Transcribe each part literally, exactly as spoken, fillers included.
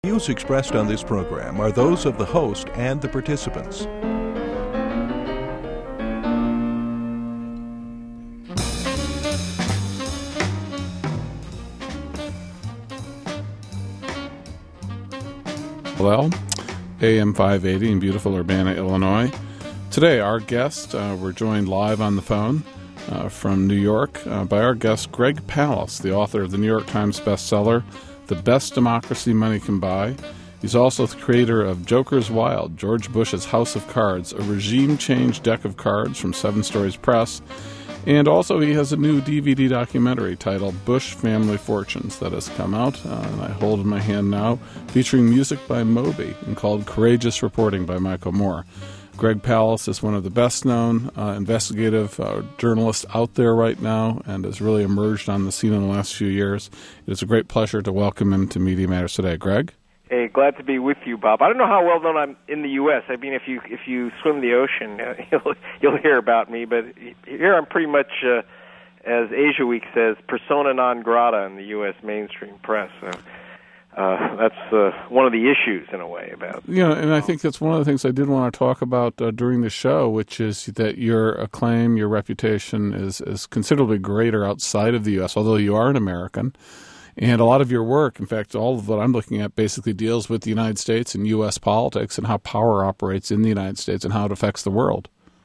Views expressed on this program are those of the host and the participants. Well, A M five eighty in beautiful Urbana, Illinois. Today, our guest, uh, we're joined live on the phone uh, from New York uh, by our guest, Greg Palast, the author of the New York Times bestseller, The Best Democracy Money Can Buy. He's also the creator of Joker's Wild, George Bush's House of Cards, a regime change deck of cards from Seven Stories Press. And also he has a new D V D documentary titled Bush Family Fortunes that has come out, uh, and I hold in my hand now, featuring music by Moby and called Courageous Reporting by Michael Moore. Greg Palast is one of the best-known uh, investigative uh, journalists out there right now and has really emerged on the scene in the last few years. It is a great pleasure to welcome him to Media Matters today. Greg? Hey, glad to be with you, Bob. I don't know how well known I'm in the U S I mean, if you if you swim the ocean, uh, you'll, you'll hear about me. But here I'm pretty much, uh, as Asia Week says, persona non grata in the U S mainstream press. So, uh, that's uh, one of the issues, in a way, about. Yeah, and I think that's one of the things I did want to talk about uh, during the show, which is that your acclaim, your reputation is, is considerably greater outside of the U S, although you are an American. And a lot of your work, in fact, all of what I'm looking at basically deals with the United States and U S politics and how power operates in the United States and how it affects the world.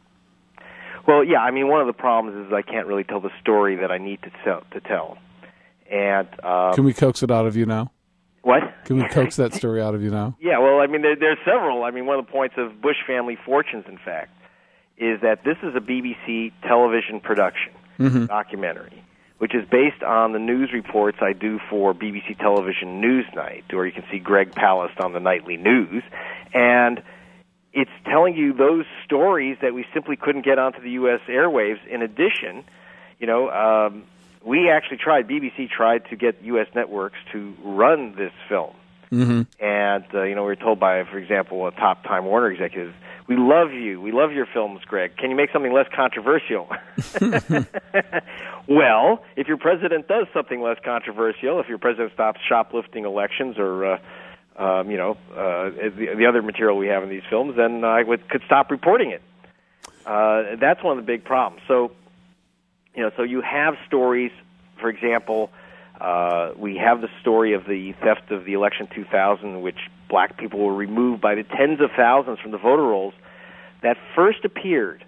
Well, yeah, I mean, one of the problems is I can't really tell the story that I need to tell. To tell. And um, Can we coax it out of you now? What? Can we coax that story out of you now? Yeah, well, I mean, there, there's several. I mean, one of the points of Bush Family Fortunes, in fact, is that this is a B B C television production, mm-hmm. documentary, which is based on the news reports I do for B B C Television Newsnight, where you can see Greg Palast on the nightly news. And it's telling you those stories that we simply couldn't get onto the U S airwaves. In addition, you know, um, we actually tried, B B C tried to get U S networks to run this film. Mm-hmm. And, uh, you know, we were told by, for example, a top Time Warner executive, we love you. We love your films, Greg. Can you make something less controversial? Well, if your president does something less controversial, if your president stops shoplifting elections or, uh, um, you know, uh, the, the other material we have in these films, then I would, could stop reporting it. Uh, that's one of the big problems. So, you know, so you have stories, for example, uh, we have the story of the theft of the election two thousand, in which black people were removed by the tens of thousands from the voter rolls, that first appeared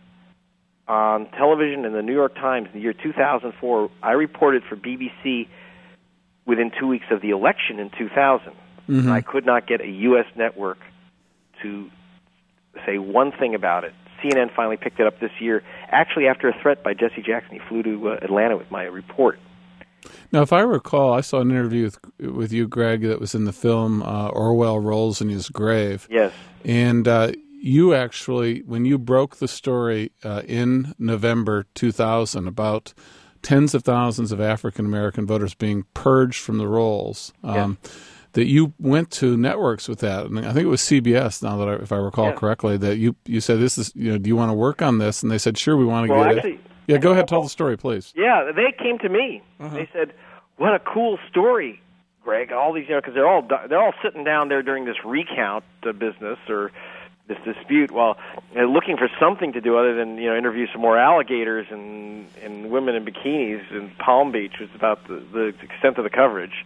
on television in the New York Times in the year two thousand four. I reported for B B C within two weeks of the election in two thousand. Mm-hmm. I could not get a U S network to say one thing about it. C N N finally picked it up this year, actually after a threat by Jesse Jackson. He flew to uh, Atlanta with my report. Now, if I recall, I saw an interview with, with you, Greg, that was in the film uh, Orwell Rolls in His Grave. Yes. And uh, you actually, when you broke the story uh, in November two thousand about tens of thousands of African-American voters being purged from the rolls, um, yes. that you went to networks with that. And I think it was C B S, now that I, if I recall yes. correctly, that you, you said, "This is, you know, do you want to work on this?" And they said, "Sure, we want to well, get actually, it." Yeah, go ahead, tell the story, please. Yeah, they came to me. Uh-huh. They said, "What a cool story, Greg!" All these, you know, because they're all they're all sitting down there during this recount uh, business or this dispute, while you know, looking for something to do other than you know interview some more alligators and and women in bikinis in Palm Beach. Was about the, the extent of the coverage,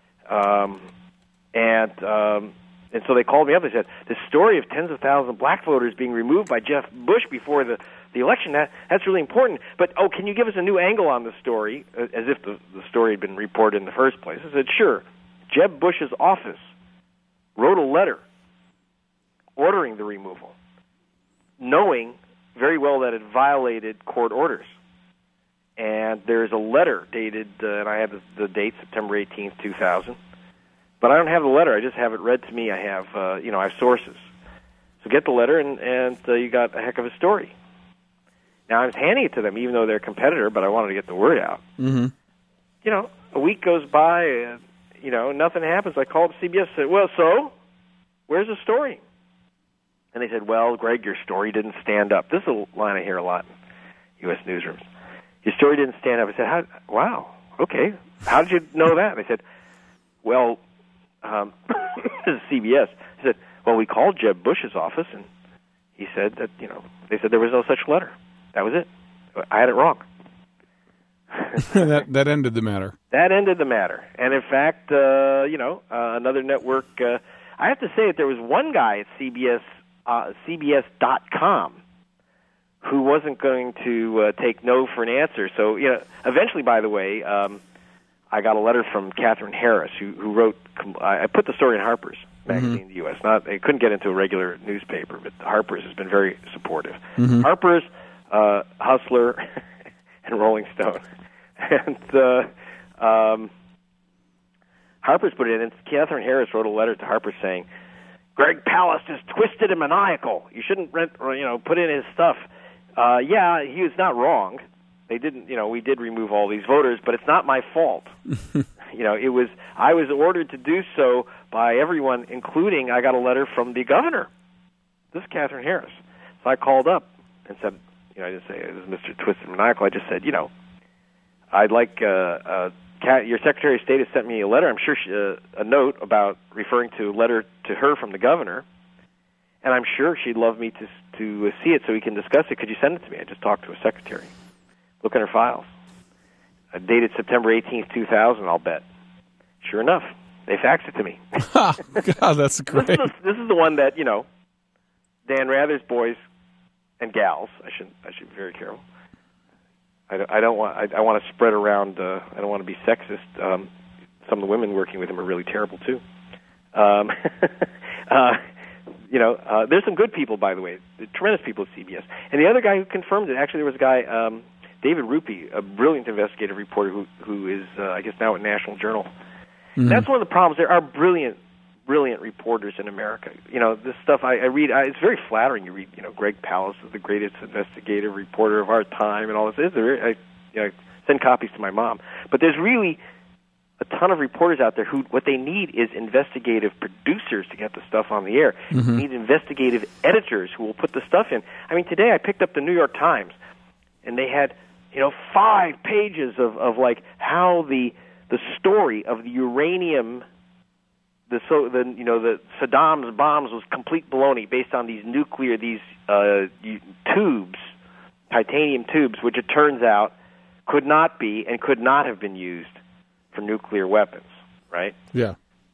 um, and um, and so they called me up. They said, "This story of tens of thousands of black voters being removed by Jeff Bush before the." The election, that, that's really important. But, oh, can you give us a new angle on the story, uh, as if the, the story had been reported in the first place? I said, sure. Jeb Bush's office wrote a letter ordering the removal, knowing very well that it violated court orders. And there's a letter dated, uh, and I have the, the date, September eighteenth, two thousand. But I don't have the letter. I just have it read to me. I have, uh, you know, I have sources. So get the letter, and, and uh, you got a heck of a story. Now, I was handing it to them, even though they're a competitor, but I wanted to get the word out. Mm-hmm. You know, a week goes by, and, you know, nothing happens. I called C B S and said, well, so, where's the story? And they said, well, Greg, your story didn't stand up. This is a line I hear a lot in U S newsrooms. Your story didn't stand up. I said, How, wow, okay. How did you know that? They said, well, um, this is C B S. He said, well, we called Jeb Bush's office, and he said that, you know, they said there was no such letter. That was it. I had it wrong. that that ended the matter. That ended the matter. And in fact, uh, you know, uh, another network, uh, I have to say that there was one guy at C B S, uh, C B S dot com who wasn't going to uh, take no for an answer. So, you know, eventually, by the way, um, I got a letter from Catherine Harris, who, who wrote, I put the story in Harper's Magazine mm-hmm. in the U S Not, they couldn't get into a regular newspaper, but Harper's has been very supportive. Mm-hmm. Harper's, uh, Hustler, and Rolling Stone. And uh, um, Harper's put it in, and Catherine Harris wrote a letter to Harper saying, Greg Palast is twisted and maniacal. You shouldn't rent, or, you know, put in his stuff. Uh, yeah, he was not wrong. They didn't, you know, we did remove all these voters, but it's not my fault. you know, it was, I was ordered to do so by everyone, including, I got a letter from the governor. This is Catherine Harris. So I called up and said, you know, I didn't say it was Mister Twisted and Maniacal. I just said, you know, I'd like, uh, uh, Kat, your Secretary of State has sent me a letter, I'm sure she, uh, a note about referring to a letter to her from the governor, and I'm sure she'd love me to to see it so we can discuss it. Could you send it to me? I just talked to a secretary. Look in her files. Uh, dated September eighteenth, two thousand, I'll bet. Sure enough, they faxed it to me. God, that's great. This is, the, this is the one that, you know, Dan Rather's boys and gals, I should I should be very careful. I don't, I don't want I, I want to spread around, uh, I don't want to be sexist. Um, some of the women working with him are really terrible, too. Um, uh, you know, uh, there's some good people, by the way, tremendous people at C B S. And the other guy who confirmed it, actually there was a guy, um, David Rupee, a brilliant investigative reporter who who is, uh, I guess, now at National Journal. Mm-hmm. That's one of the problems. There are brilliant, brilliant reporters in America. You know, this stuff I, I read, I, it's very flattering. You read, you know, Greg Palast is the greatest investigative reporter of our time and all this. It's very, I, you know, send copies to my mom. But there's really a ton of reporters out there who, what they need is investigative producers to get the stuff on the air. Mm-hmm. They need investigative editors who will put the stuff in. I mean, today I picked up the New York Times, and they had, you know, five pages of, of like how the the story of the uranium, the so the you know the Saddam's bombs was complete baloney based on these nuclear these uh, tubes, titanium tubes, which it turns out could not be and could not have been used for nuclear weapons, right? Yeah.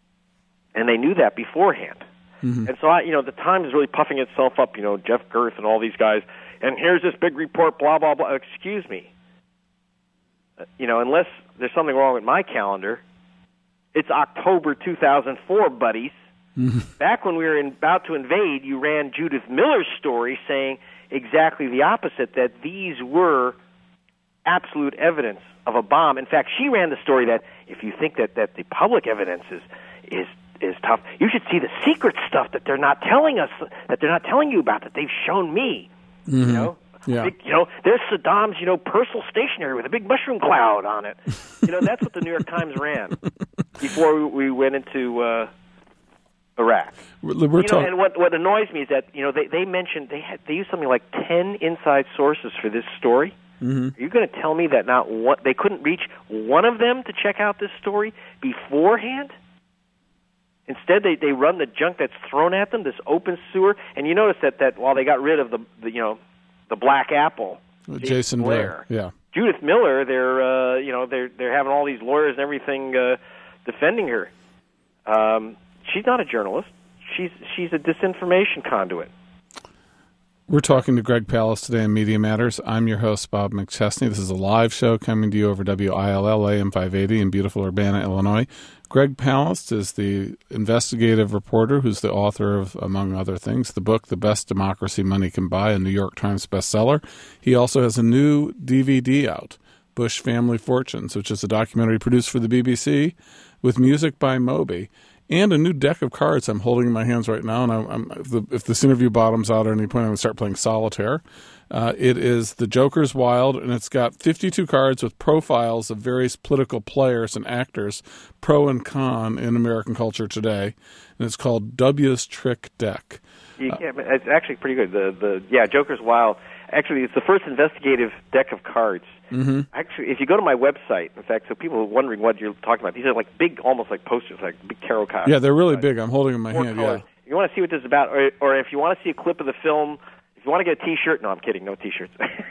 And they knew that beforehand. Mm-hmm. And so, I, you know, the Times is really puffing itself up, you know, Jeff Girth and all these guys, and here's this big report, blah, blah, blah. Excuse me. Uh, you know, unless there's something wrong with my calendar, it's October two thousand four, buddies. Mm-hmm. Back when we were in, about to invade, you ran Judith Miller's story saying exactly the opposite, that these were absolute evidence of a bomb. In fact, she ran the story that if you think that, that the public evidence is, is is tough, you should see the secret stuff that they're not telling us, that they're not telling you about, that they've shown me. Mm-hmm. You know, yeah. Big, you know, there's Saddam's, you know, personal stationery with a big mushroom cloud on it. You know, that's what the New York Times ran before we, we went into uh, Iraq. We're, we're you know, and what what annoys me is that, you know, they they mentioned they had they used something like ten inside sources for this story. Mm-hmm. Are you going to tell me that not one, they couldn't reach one of them to check out this story beforehand? Instead, they, they run the junk that's thrown at them, this open sewer. And you notice that, that while they got rid of the, the you know the Black Apple, Jason, Jason Blair, Blair, yeah, Judith Miller, they're uh, you know they're they're having all these lawyers and everything uh, defending her. Um, she's not a journalist. She's she's a disinformation conduit. We're talking to Greg Palast today on Media Matters. I'm your host, Bob McChesney. This is a live show coming to you over W I L L A M five eighty in beautiful Urbana, Illinois. Greg Palast is the investigative reporter who's the author of, among other things, the book The Best Democracy Money Can Buy, a New York Times bestseller. He also has a new D V D out, Bush Family Fortunes, which is a documentary produced for the B B C with music by Moby. And a new deck of cards I'm holding in my hands right now. And I'm, I'm, if, the, if this interview bottoms out at any point, I'm going to start playing solitaire. Uh, it is The Joker's Wild, and it's got fifty-two cards with profiles of various political players and actors, pro and con, in American culture today. And it's called W's Trick Deck. You can't, it's actually pretty good. The the yeah, Joker's Wild. actually, it's the first investigative deck of cards. Mm-hmm. Actually, if you go to my website, in fact, so people are wondering what you're talking about. These are like big, almost like posters, like big tarot cards. Yeah, they're really big. I'm holding them in my Four hand. colors. Yeah. You want to see what this is about, or, or if you want to see a clip of the film, if you want to get a T-shirt, no, I'm kidding, no T-shirts.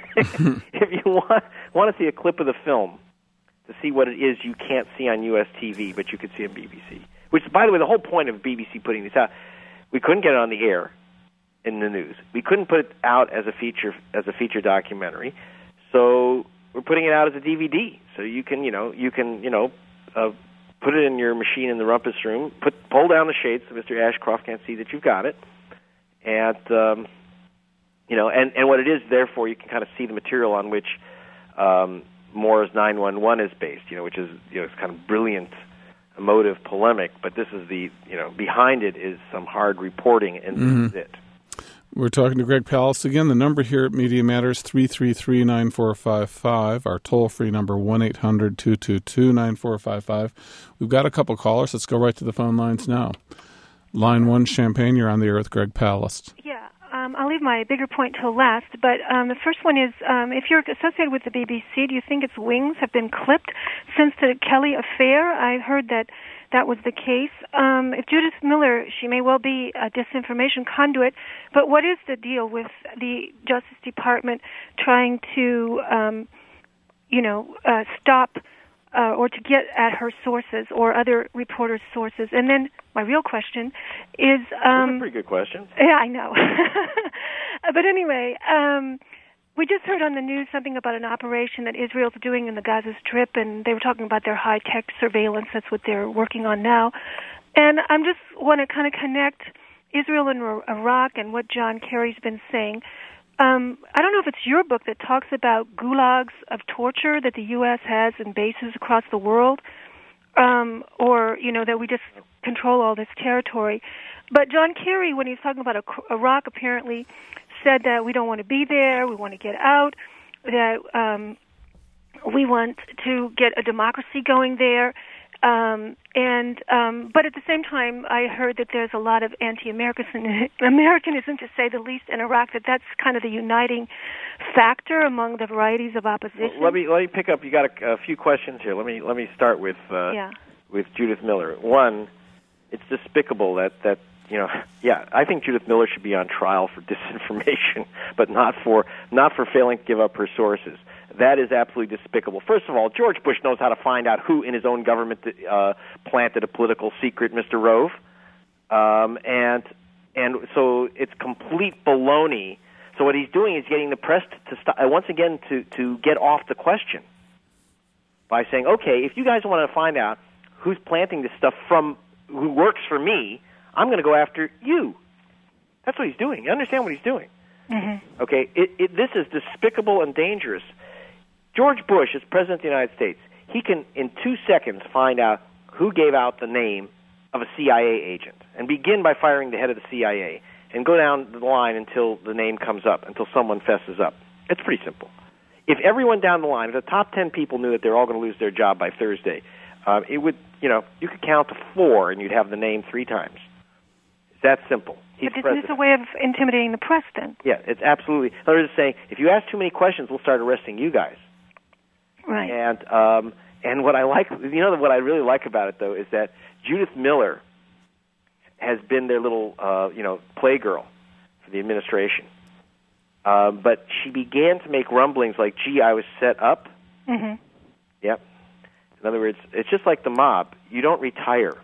If you want want to see a clip of the film to see what it is you can't see on U S T V, but you could see on B B C. Which, by the way, the whole point of B B C putting this out, we couldn't get it on the air in the news. We couldn't put it out as a feature as a feature documentary, so we're putting it out as a D V D. So you can, you know, you can, you know, uh, put it in your machine in the rumpus room. Put pull down the shades so Mister Ashcroft can't see that you've got it, and um, you know, and, and what it is. Therefore, you can kind of see the material on which um, Moore's nine one one is based. You know, which is you know, it's kind of brilliant, emotive polemic. But this is the you know behind it is some hard reporting, and Mm-hmm. this is it. We're talking to Greg Palast again. The number here at Media Matters, three three three, nine four five five. Our toll-free number, one eight hundred, two two two, nine four five five. We've got a couple callers. Let's go right to the phone lines now. Line one, Champaign, you're on the air with Greg Palast. Yeah, um, I'll leave my bigger point till last. But um, the first one is, um, if you're associated with the B B C, do you think its wings have been clipped since the Kelly affair? I heard that that was the case. Um, if Judith Miller, she may well be a disinformation conduit, but what is the deal with the Justice Department trying to, um, you know, uh, stop uh, or to get at her sources or other reporters' sources? And then my real question is... Um, That's a pretty good question. Yeah, I know. But anyway... Um, We just heard on the news something about an operation that Israel's doing in the Gaza Strip, and they were talking about their high-tech surveillance. That's what they're working on now. And I am just want to kind of connect Israel and Iraq and what John Kerry's been saying. Um, I don't know if it's your book that talks about gulags of torture that the U S has in bases across the world, um, or, you know, that we just control all this territory. But John Kerry, when he was talking about Iraq, apparently said that we don't want to be there, we want to get out, that um, we want to get a democracy going there. Um, and um, but at the same time, I heard that there's a lot of anti-Americanism, Americanism, to say the least, in Iraq. That that's kind of the uniting factor among the varieties of opposition. Well, let me let me pick up. You got a, a few questions here. Let me let me start with uh, yeah. with Judith Miller. One, it's despicable that that you know, yeah, I think Judith Miller should be on trial for disinformation, but not for not for failing to give up her sources. That is absolutely despicable. First of all, George Bush knows how to find out who in his own government uh, planted a political secret, Mister Rove, um, and and so it's complete baloney. So what he's doing is getting the press to stop, uh, once again to to get off the question by saying, okay, if you guys want to find out who's planting this stuff from who works for me, I'm going to go after you. That's what he's doing. You understand what he's doing? Mm-hmm. Okay, it, it, this is despicable and dangerous. George Bush, as President of the United States, he can, in two seconds, find out who gave out the name of a C I A agent and begin by firing the head of the C I A and go down the line until the name comes up, until someone fesses up. It's pretty simple. If everyone down the line, if the top ten people knew that they're all going to lose their job by Thursday, uh, it would, you know, you could count to four and you'd have the name three times. It's that simple. He's but isn't president. this a way of intimidating the press, then? Yeah, it's absolutely. In other words, saying, if you ask too many questions, we'll start arresting you guys. Right. And um, and what I like, you know, what I really like about it though is that Judith Miller has been their little, uh, you know, playgirl for the administration. Uh, but she began to make rumblings like, "Gee, I was set up." Mm-hmm. Yep. In other words, it's just like the mob. You don't retire.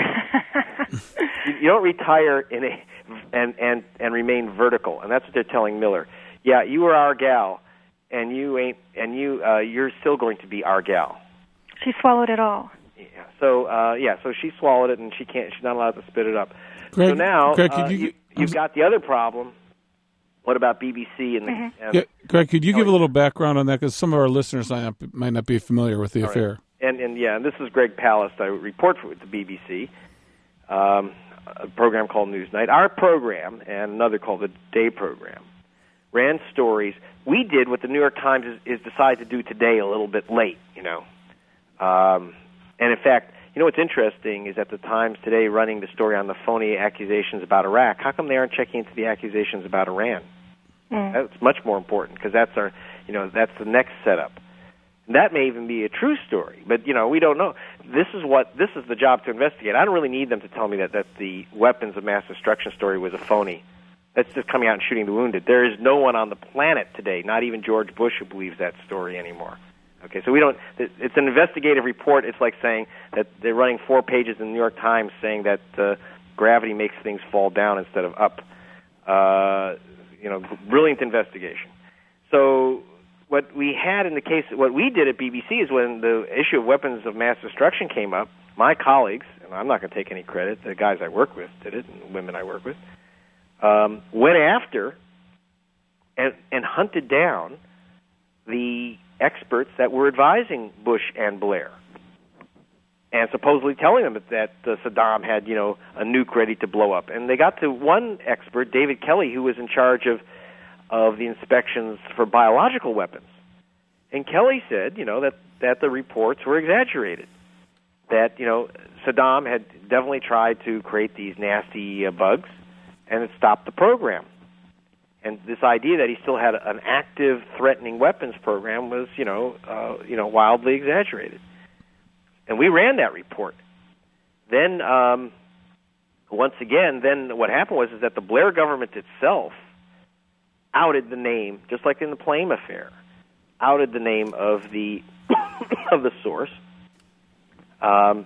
you, you don't retire in a and and and remain vertical, and that's what they're telling Miller. Yeah, you were our gal. And you ain't, and you, uh, you're still going to be our gal. She swallowed it all. Yeah. So, uh, yeah. So she swallowed it, and she can't. She's not allowed to spit it up. Greg, so now, Greg, uh, you, you, you've got the other problem. What about B B C and the? Mm-hmm. And yeah, Greg, could you give a little background on that, because some of our listeners might not, might not be familiar with the All affair. Right. And and yeah, and this is Greg Palast. I report for the B B C, um, a program called Newsnight. Our program and another called the Day Program ran stories. We did what the New York Times is, is decided to do today a little bit late, you know. Um, and in fact, you know what's interesting is that the Times today running the story on the phony accusations about Iraq. How come they aren't checking into the accusations about Iran? Mm. That's much more important because that's our, you know, that's the next setup. And that may even be a true story, but you know, we don't know. This is what this is the job to investigate. I don't really need them to tell me that that the weapons of mass destruction story was a phony. That's just coming out and shooting the wounded. There is no one on the planet today, not even George Bush, who believes that story anymore. Okay, so we don't. It's an investigative report. It's like saying that they're running four pages in the New York Times saying that uh, gravity makes things fall down instead of up. Uh, you know, brilliant investigation. So what we had in the case, what we did at B B C is when the issue of weapons of mass destruction came up, my colleagues, and I'm not going to take any credit, the guys I work with did it, and the women I work with, um, went after and, and hunted down the experts that were advising Bush and Blair, and supposedly telling them that uh, Saddam had, you know, a nuke ready to blow up. And they got to one expert, David Kelly, who was in charge of of the inspections for biological weapons. And Kelly said, you know, that, that the reports were exaggerated, that, you know, Saddam had definitely tried to create these nasty uh, bugs, and it stopped the program. And this idea that he still had an active threatening weapons program was, you know, uh, you know, wildly exaggerated. And we ran that report. Then, um, once again, then what happened was is that the Blair government itself outed the name, just like in the Plame affair, outed the name of the of the source. Um,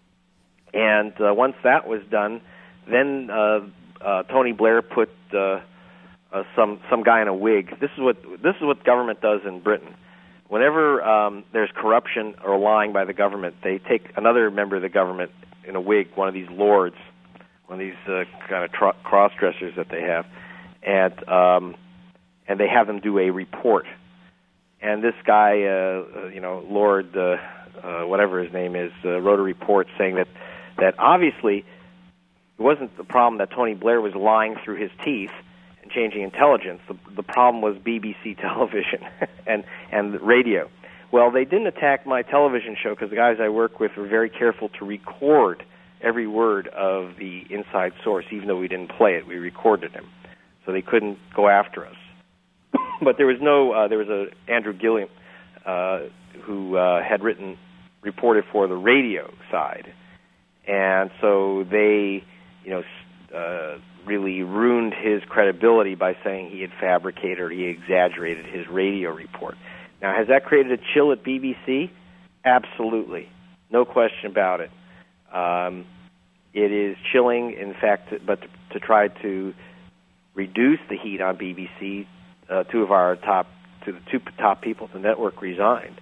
and uh, once that was done, then uh, uh, Tony Blair put uh, uh, some some guy in a wig. This is what this is what government does in Britain. Whenever um, there's corruption or lying by the government, they take another member of the government in a wig, one of these lords, one of these uh, kind of tr- cross-dressers that they have, and um, and they have them do a report. And this guy, uh, you know, Lord, uh, uh, whatever his name is, uh, wrote a report saying that that obviously it wasn't the problem that Tony Blair was lying through his teeth and changing intelligence. The, the problem was B B C television and and radio. Well, they didn't attack my television show because the guys I work with were very careful to record every word of the inside source, even though we didn't play it. We recorded him, so they couldn't go after us. But there was no, uh, there was a Andrew Gilliam uh, who uh, had written, reported for the radio side, and so they, you know, uh, really ruined his credibility by saying he had fabricated or he exaggerated his radio report. Now, has that created a chill at B B C? Absolutely, no question about it. Um, it is chilling, in fact, but to, to try to reduce the heat on B B C. Uh, two of our top, to the two top people at the network resigned,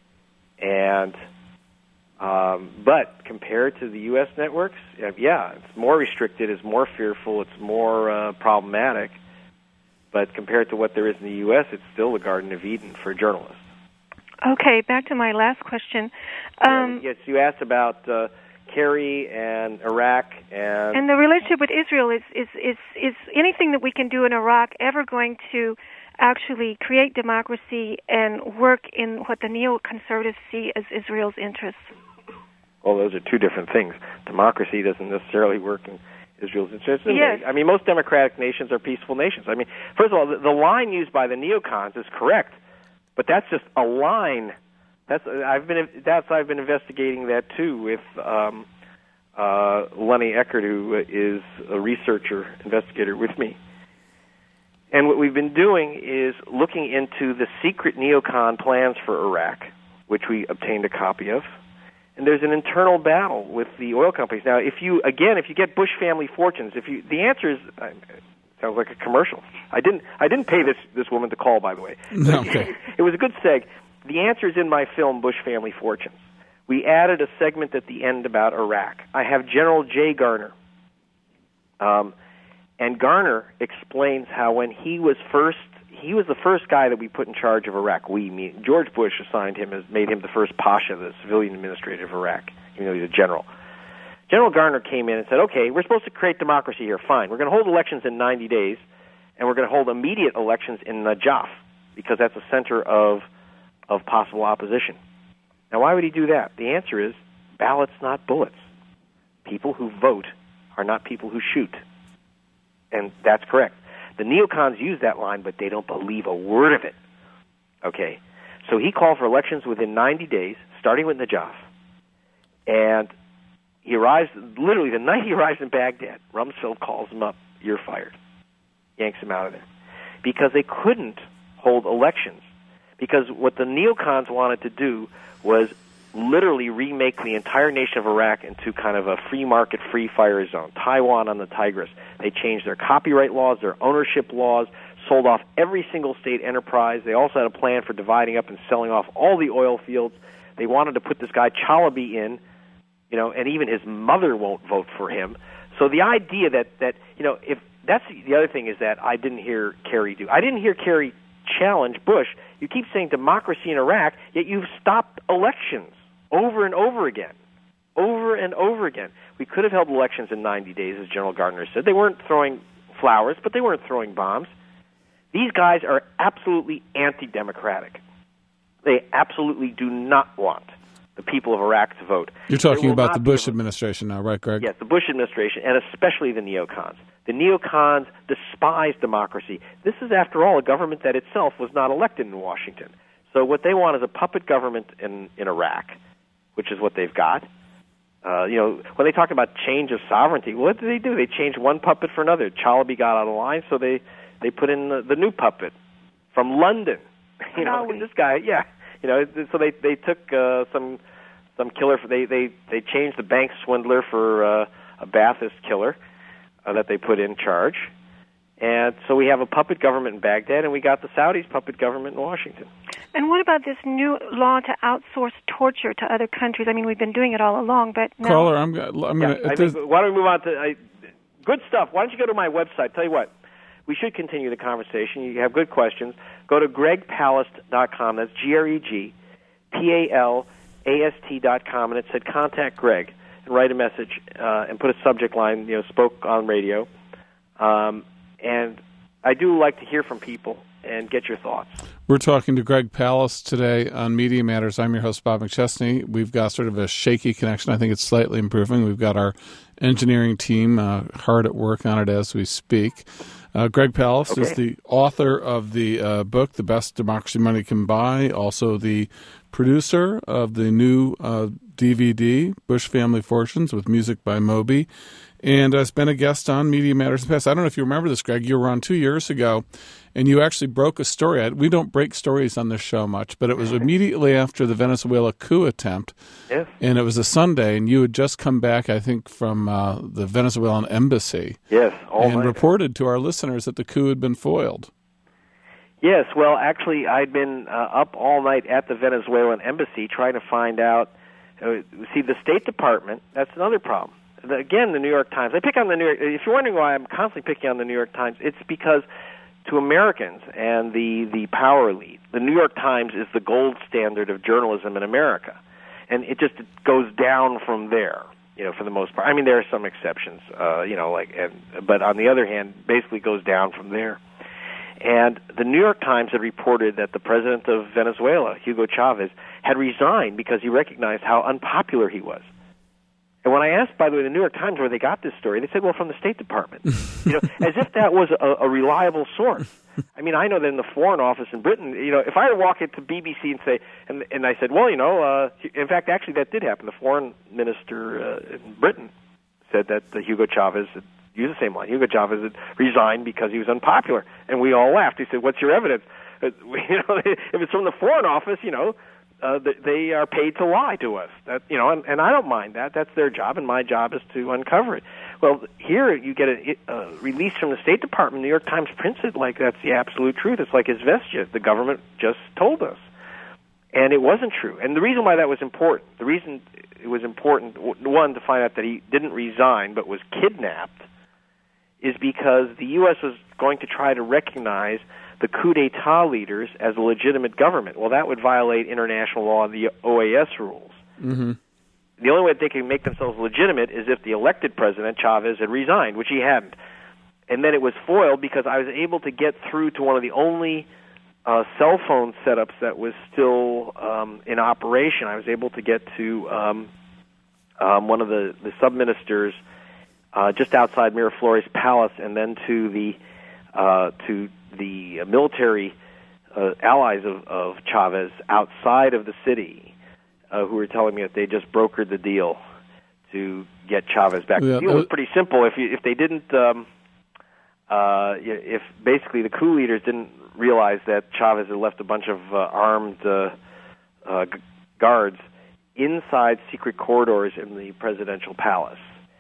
and um, but compared to the U S networks, yeah, it's more restricted, it's more fearful, it's more uh, problematic. But compared to what there is in the U S, it's still the Garden of Eden for journalists. Okay, back to my last question. Um, yes, you asked about uh, Kerry and Iraq and and the relationship with Israel. Is is is is anything that we can do in Iraq ever going to actually create democracy and work in what the neoconservatives see as Israel's interests? Well, those are two different things. Democracy doesn't necessarily work in Israel's interests. Yes. I mean, most democratic nations are peaceful nations. I mean, first of all, the, the line used by the neocons is correct, but that's just a line. That's I've been that's I've been investigating that too with um, uh, Lenny Eckert, who is a researcher investigator with me. And what we've been doing is looking into the secret neocon plans for Iraq, which we obtained a copy of. And there's an internal battle with the oil companies. Now, if you, again, if you get Bush family fortunes, if you, the answer is, uh, sounds like a commercial. I didn't, I didn't pay this, this woman to call, by the way. Okay. It was a good seg. The answer is in my film, Bush Family Fortunes. We added a segment at the end about Iraq. I have General Jay Garner. Um, and Garner explains how when he was first, he was the first guy that we put in charge of Iraq. We, me, George Bush assigned him, as made him the first pasha, the civilian administrator of Iraq, even though he's a general. General Garner came in and said, okay, we're supposed to create democracy here. Fine. We're going to hold elections in ninety days, and we're going to hold immediate elections in Najaf, because that's a center of of possible opposition. Now, why would he do that? The answer is ballots, not bullets. People who vote are not people who shoot. And that's correct. The neocons use that line, but they don't believe a word of it. Okay, so he called for elections within ninety days, starting with Najaf. And he arrives, literally the night he arrives in Baghdad, Rumsfeld calls him up, "You're fired." Yanks him out of there. Because they couldn't hold elections. Because what the neocons wanted to do was literally remake the entire nation of Iraq into kind of a free market, free fire zone. Taiwan on the Tigris. They changed their copyright laws, their ownership laws, sold off every single state enterprise. They also had a plan for dividing up and selling off all the oil fields. They wanted to put this guy Chalabi in, you know, and even his mother won't vote for him. So the idea that, that you know, if that's the other thing is that I didn't hear Kerry do. I didn't hear Kerry challenge Bush. You keep saying democracy in Iraq, yet you've stopped elections over and over again, over and over again. We could have held elections in ninety days, as General Gardner said. They weren't throwing flowers, but they weren't throwing bombs. These guys are absolutely anti-democratic. They absolutely do not want the people of Iraq to vote. You're talking about the Bush administration now, right, Greg? Yes, the Bush administration, and especially the neocons. The neocons despise democracy. This is, after all, a government that itself was not elected in Washington. So what they want is a puppet government in, in Iraq, which is what they've got. Uh, you know, when they talk about change of sovereignty, what do they do? They change one puppet for another. Chalabi got out of line, so they, they put in the, the new puppet from London. You know, this guy, yeah. You know, so they they took uh, some some killer. For, they they they changed the bank swindler for uh, a Ba'athist killer uh, that they put in charge, and so we have a puppet government in Baghdad, and we got the Saudis' puppet government in Washington. And what about this new law to outsource torture to other countries? I mean, we've been doing it all along, but now... Caller, I'm, I'm going yeah, to... Why don't we move on to... I, good stuff. Why don't you go to my website? Tell you what, we should continue the conversation. You have good questions. Go to greg palast dot com. That's G R E G P A L A S T dot com, and it said contact Greg, and write a message uh, and put a subject line, you know, spoke on radio. Um, and I do like to hear from people and get your thoughts. We're talking to Greg Palast today on Media Matters. I'm your host, Bob McChesney. We've got sort of a shaky connection. I think it's slightly improving. We've got our engineering team uh, hard at work on it as we speak. Uh, Greg Palast okay. is the author of the uh, book, The Best Democracy Money Can Buy, also the producer of the new uh, D V D, Bush Family Fortunes, with music by Moby, and has been a guest on Media Matters in the past. I don't know if you remember this, Greg. You were on two years ago, and you actually broke a story. We don't break stories on this show much, but it was immediately after the Venezuela coup attempt, yes. and it was a Sunday, and you had just come back, I think, from uh, the Venezuelan embassy, yes, all and night. reported to our listeners that the coup had been foiled. Yes, well, actually, I'd been uh, up all night at the Venezuelan embassy trying to find out. Uh, see, the State Department, that's another problem. The, again, the New York Times. I pick on the New York. If you're wondering why I'm constantly picking on the New York Times, it's because to Americans and the, the power elite, the New York Times is the gold standard of journalism in America. And it just goes down from there, you know, for the most part. I mean, there are some exceptions, uh, you know, like, and, but on the other hand, basically goes down from there. And the New York Times had reported that the president of Venezuela, Hugo Chavez, had resigned because he recognized how unpopular he was. And when I asked, by the way, the New York Times where they got this story, they said, well, from the State Department. You know, as if that was a, a reliable source. I mean, I know that in the Foreign Office in Britain, you know, if I were to walk into B B C and say, and, and I said, well, you know, uh, in fact, actually that did happen. The foreign minister uh, in Britain said that uh, Hugo Chavez had used the same line. Hugo Chavez had resigned because he was unpopular. And we all laughed. He said, what's your evidence? Uh, you know, if it's from the Foreign Office, you know, Uh, they are paid to lie to us. That, you know, and, and I don't mind that. That's their job, and my job is to uncover it. Well, here you get a, a release from the State Department. The New York Times prints it like that's the absolute truth. It's like Izvestia. The government just told us. And it wasn't true. And the reason why that was important, the reason it was important, one, to find out that he didn't resign but was kidnapped, is because the U S was going to try to recognize the coup d'etat leaders as a legitimate government. Well, that would violate international law and the O A S rules. Mm-hmm. The only way that they can make themselves legitimate is if the elected president, Chavez, had resigned, which he hadn't. And then it was foiled because I was able to get through to one of the only uh, cell phone setups that was still um, in operation. I was able to get to um, um, one of the, the sub-ministers uh, just outside Miraflores Palace, and then to the uh, to the military uh, allies of, of Chavez outside of the city, uh, who were telling me that they just brokered the deal to get Chavez back. Yeah, the deal was pretty simple. If you, if they didn't, um, uh, if basically the coup leaders didn't realize that Chavez had left a bunch of uh, armed uh, uh, g- guards inside secret corridors in the presidential palace,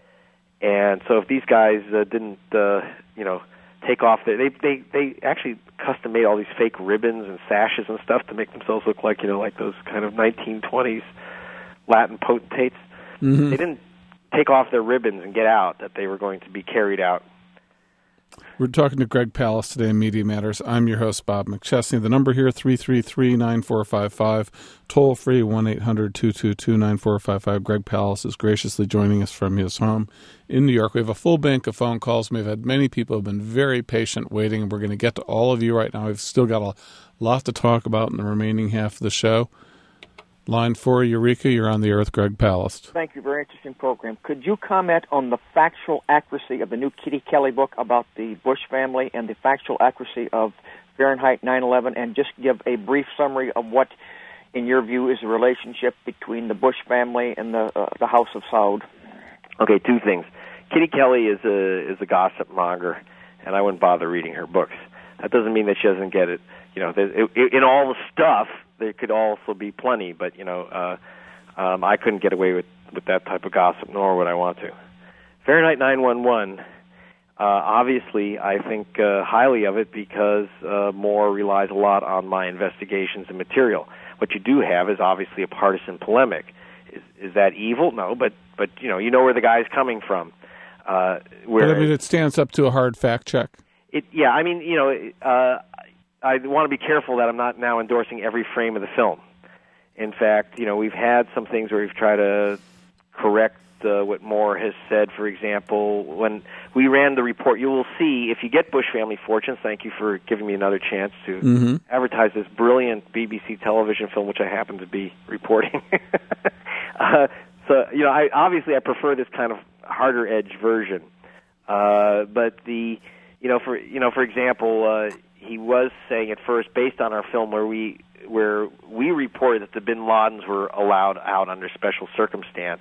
and so if these guys uh, didn't, uh, you know, take off, the, they they they actually custom made all these fake ribbons and sashes and stuff to make themselves look like, you know, like those kind of nineteen twenties Latin potentates. Mm-hmm. They didn't take off their ribbons and get out, that they were going to be carried out. We're talking to Greg Palast today in Media Matters. I'm your host, Bob McChesney. The number here, three three three, nine four five five, toll free, one eight hundred, two two two, nine four five five. Greg Palast is graciously joining us from his home in New York. We have a full bank of phone calls. We've had many people who have been very patient waiting, and we're going to get to all of you right now. We've still got a lot to talk about in the remaining half of the show. Line four, Eureka, you're on the air with Greg Palast. Thank you. Very interesting program. Could you comment on the factual accuracy of the new Kitty Kelly book about the Bush family and the factual accuracy of Fahrenheit nine eleven, and just give a brief summary of what, in your view, is the relationship between the Bush family and the uh, the House of Saud? Okay, two things. Kitty Kelly is a is a gossip monger, and I wouldn't bother reading her books. That doesn't mean that she doesn't get it. You know, it, it, in all the stuff, there could also be plenty, but, you know, uh, um, I couldn't get away with, with that type of gossip, nor would I want to. Fahrenheit nine eleven, uh, obviously, I think uh, highly of it because uh, Moore relies a lot on my investigations and material. What you do have is obviously a partisan polemic. Is, is that evil? No, but, but you know, you know where the guy's coming from. Uh, where but I mean, it stands up to a hard fact check. It, yeah, I mean, you know, uh, I want to be careful that I'm not now endorsing every frame of the film. In fact, you know, we've had some things where we've tried to correct uh, what Moore has said. For example, when we ran the report, you will see, if you get Bush Family Fortunes, thank you for giving me another chance to mm-hmm. advertise this brilliant B B C television film, which I happen to be reporting. uh, so, you know, I, obviously I prefer this kind of harder edge version. Uh, but the, you know, for you know, for example, uh, he was saying at first, based on our film where we where we reported that the Bin Ladens were allowed out under special circumstance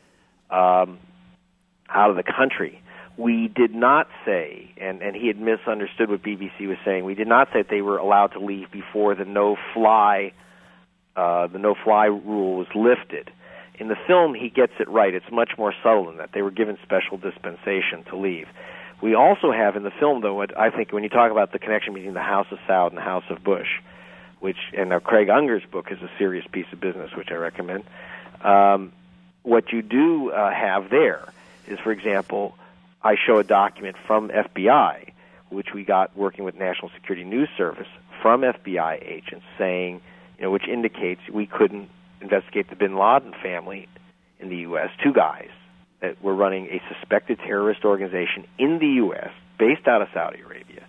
um, out of the country, we did not say, and, and he had misunderstood what B B C was saying, we did not say that they were allowed to leave before the no-fly uh, the no-fly rule was lifted. In the film, he gets it right. It's much more subtle than that. They were given special dispensation to leave. We also have in the film, though, what I think when you talk about the connection between the House of Saud and the House of Bush, which, and now Craig Unger's book is a serious piece of business, which I recommend. Um, what you do uh, have there is, for example, I show a document from F B I, which we got working with National Security News Service, from F B I agents saying, you know, which indicates we couldn't investigate the Bin Laden family in the U S, two guys that were running a suspected terrorist organization in the U S, based out of Saudi Arabia.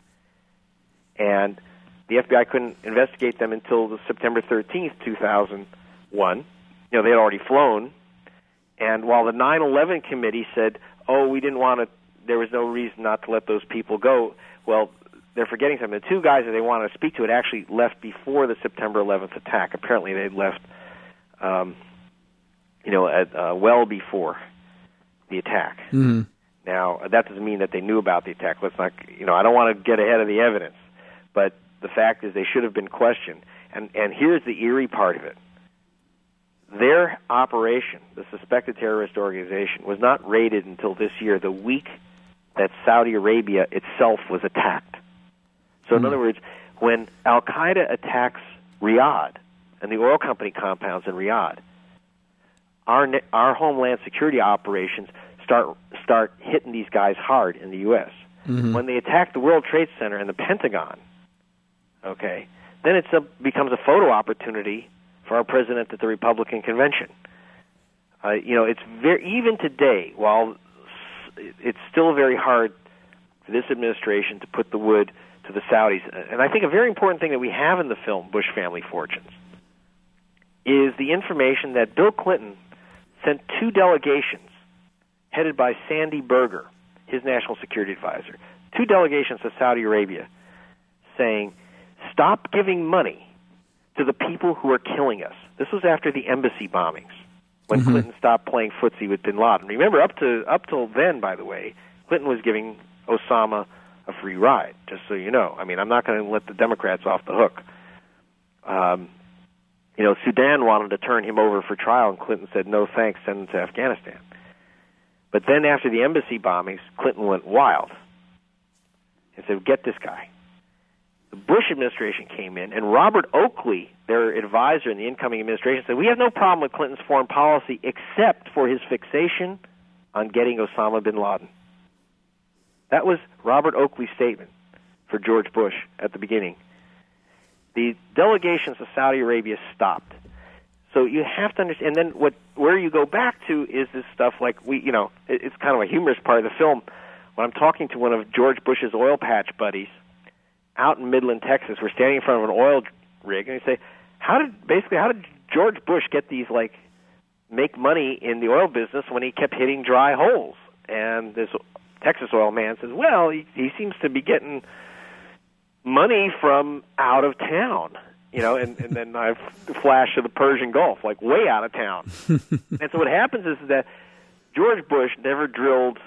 And the F B I couldn't investigate them until the September thirteenth, two thousand one. You know, they had already flown. And while the nine eleven committee said, oh, we didn't want to, there was no reason not to let those people go, well, they're forgetting something. The two guys that they wanted to speak to had actually left before the September eleventh attack. Apparently they had left, um, you know, at, uh, well before the attack. Mm-hmm. Now, that doesn't mean that they knew about the attack. Let's not, you know, I don't want to get ahead of the evidence, but the fact is they should have been questioned. And, and here's the eerie part of it. Their operation, the suspected terrorist organization, was not raided until this year, the week that Saudi Arabia itself was attacked. So in mm-hmm. other words, when Al-Qaeda attacks Riyadh and the oil company compounds in Riyadh, our our homeland security operations start start hitting these guys hard in the U S. Mm-hmm. When they attack the World Trade Center and the Pentagon, okay, then it becomes a photo opportunity for our president at the Republican convention. Uh, you know, it's very, even today, while it's still very hard for this administration to put the wood to the Saudis, and I think a very important thing that we have in the film, Bush Family Fortunes, is the information that Bill Clinton sent two delegations headed by Sandy Berger his national security advisor, two delegations to Saudi Arabia, saying, stop giving money to the people who are killing us. This was after the embassy bombings, when mm-hmm. Clinton stopped playing footsie with bin Laden. Remember, up to up till then, by the way, Clinton was giving Osama a free ride, just so you know. I mean, I'm not going to let the Democrats off the hook. Um, you know, Sudan wanted to turn him over for trial, and Clinton said, no thanks, send him to Afghanistan. But then after the embassy bombings, Clinton went wild and said, get this guy. The Bush administration came in, and Robert Oakley, their advisor in the incoming administration, said, we have no problem with Clinton's foreign policy except for his fixation on getting Osama bin Laden. That was Robert Oakley's statement for George Bush at the beginning. The delegations to Saudi Arabia stopped. So you have to understand, and then what, where you go back to is this stuff like, we, you know, it's kind of a humorous part of the film. When I'm talking to one of George Bush's oil patch buddies out in Midland, Texas, we're standing in front of an oil rig, and they say, how did, basically, how did George Bush get these, like, make money in the oil business when he kept hitting dry holes? And this Texas oil man says, well, he, he seems to be getting money from out of town. You know, and, and then I flash to the Persian Gulf, like way out of town. And so what happens is that George Bush never drilled,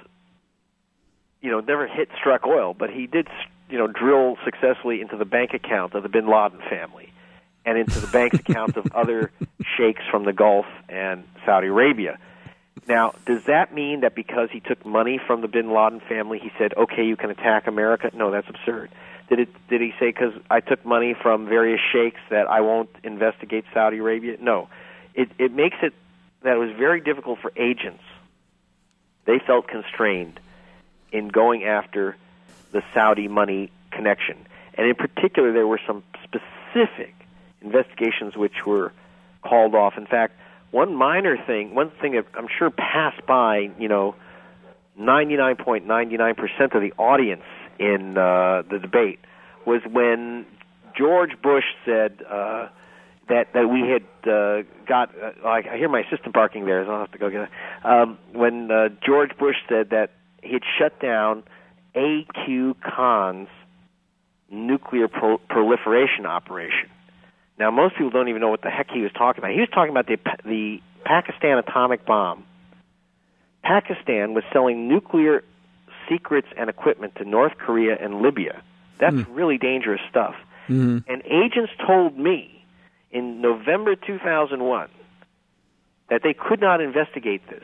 you know, never hit struck oil, but he did, you know, drill successfully into the bank account of the bin Laden family and into the bank accounts of other sheikhs from the Gulf and Saudi Arabia. Now, does that mean that because he took money from the bin Laden family, he said, okay, you can attack America? No, that's absurd. Did it? Did he say, because I took money from various sheikhs, that I won't investigate Saudi Arabia? No. It, it makes it that it was very difficult for agents. They felt constrained in going after the Saudi money connection. And in particular, there were some specific investigations which were called off. In fact, one minor thing, one thing that I'm sure passed by, you know, ninety-nine point nine nine percent of the audience in uh, the debate, was when George Bush said uh, that that we had uh, got. Uh, I hear my assistant barking there, so I'll have to go get it. Um, when uh, George Bush said that he had shut down A Q Khan's nuclear pro- proliferation operation. Now, most people don't even know what the heck he was talking about. He was talking about the the Pakistan atomic bomb. Pakistan was selling nuclear secrets and equipment to North Korea and Libya. That's mm. really dangerous stuff. Mm-hmm. And agents told me in November two thousand one that they could not investigate this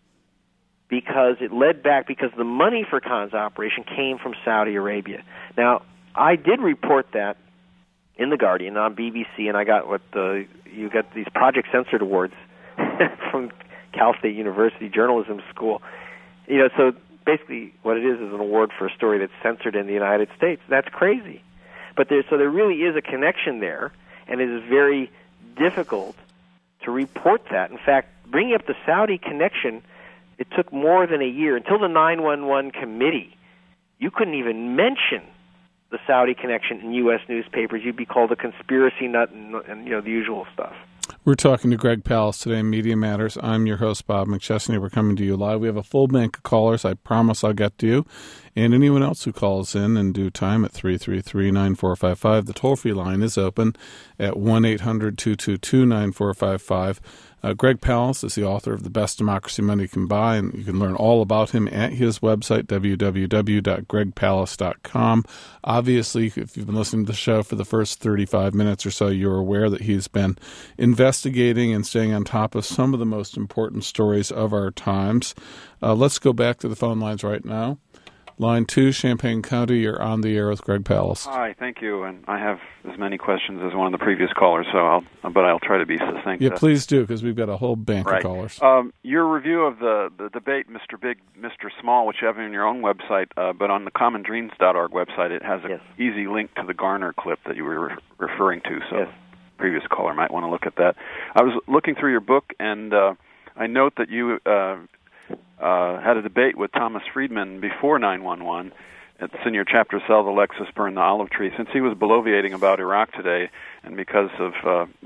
because it led back, because the money for Khan's operation came from Saudi Arabia. Now, I did report that in The Guardian on B B C, and I got what the, you got these Project Censored Awards from Cal State University Journalism School. You know, so basically what it is is an award for a story that's censored in the United States. That's crazy. But there, so there really is a connection there, and it is very difficult to report that. In fact, bringing up the Saudi connection, it took more than a year. Until the nine one one committee, you couldn't even mention the Saudi connection in U S newspapers. You'd be called a conspiracy nut and, and you know, the usual stuff. We're talking to Greg Palast today in Media Matters. I'm your host, Bob McChesney. We're coming to you live. We have a full bank of callers. I promise I'll get to you. And anyone else who calls in in due time at three three three, nine four five five. The toll-free line is open at one eight hundred, two two two, nine four five five. Uh, Greg Palast is the author of The Best Democracy Money Can Buy, and you can learn all about him at his website, w w w dot greg palast dot com. Obviously, if you've been listening to the show for the first thirty-five minutes or so, you're aware that he's been investigating and staying on top of some of the most important stories of our times. Uh, let's go back to the phone lines right now. Line two, Champaign County, you're on the air with Greg Palast. Hi, thank you, and I have as many questions as one of the previous callers, so I'll, but I'll try to be succinct. Yeah, please do, because we've got a whole bank right. of callers. Um, your review of the, the debate, Mister Big, Mister Small, which you have on your own website, uh, but on the common dreams dot org website, it has an yes. easy link to the Garner clip that you were re- referring to, so yes. the previous caller might want to look at that. I was looking through your book, and uh, I note that you uh, uh, had a debate with Thomas Friedman before nine one one. It's in your chapter, Sell the Lexus, Burn the Olive Tree. Since he was bloviating about Iraq today, and because of uh, my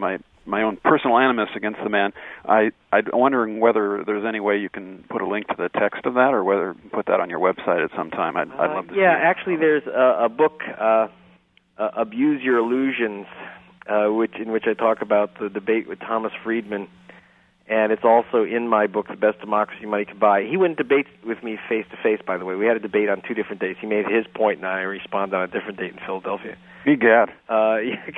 my own personal animus against the man. I, I'm wondering whether there's any way you can put a link to the text of that, or whether you can put that on your website at some time. I'd, I'd love to uh, Yeah, see it. actually, there's a, a book, uh, uh, Abuse Your Illusions, uh, which in which I talk about the debate with Thomas Friedman. And it's also in my book, The Best Democracy Money Can Buy. He wouldn't debate with me face-to-face, by the way. We had a debate on two different days. He made his point, and I responded on a different date in Philadelphia. Egad. Uh,